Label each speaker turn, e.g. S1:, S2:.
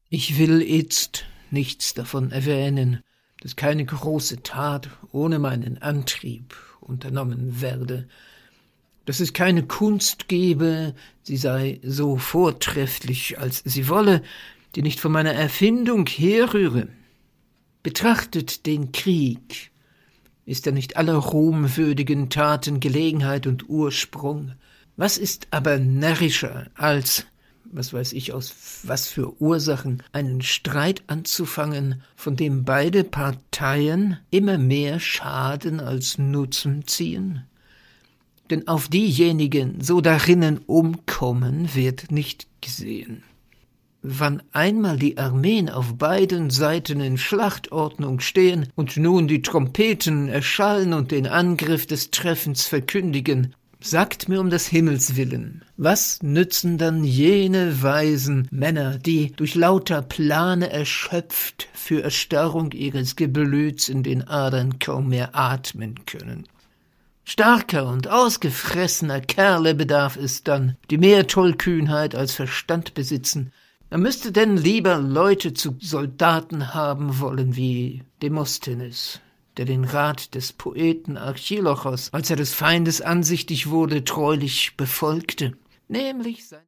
S1: Ich will itzt nichts davon erwähnen, dass keine große Tat ohne meinen Antrieb unternommen werde, dass es keine Kunst gebe, sie sei so vortrefflich, als sie wolle, die nicht von meiner Erfindung herrühre. Betrachtet den Krieg, ist er nicht aller ruhmwürdigen Taten Gelegenheit und Ursprung? Was ist aber närrischer als, was weiß ich aus was für Ursachen, einen Streit anzufangen, von dem beide Parteien immer mehr Schaden als Nutzen ziehen? Denn auf diejenigen, so darinnen umkommen, wird nicht gesehen. Wann einmal die Armeen auf beiden Seiten in Schlachtordnung stehen und nun die Trompeten erschallen und den Angriff des Treffens verkündigen, sagt mir um des Himmels willen, was nützen dann jene weisen Männer, die durch lauter Plane erschöpft für Erstarrung ihres Geblüts in den Adern kaum mehr atmen können? Starker und ausgefressener Kerle bedarf es dann, die mehr Tollkühnheit als Verstand besitzen. Er müsste denn lieber Leute zu Soldaten haben wollen wie Demosthenes, der den Rat des Poeten Archilochos, als er des Feindes ansichtig wurde, treulich befolgte, nämlich sein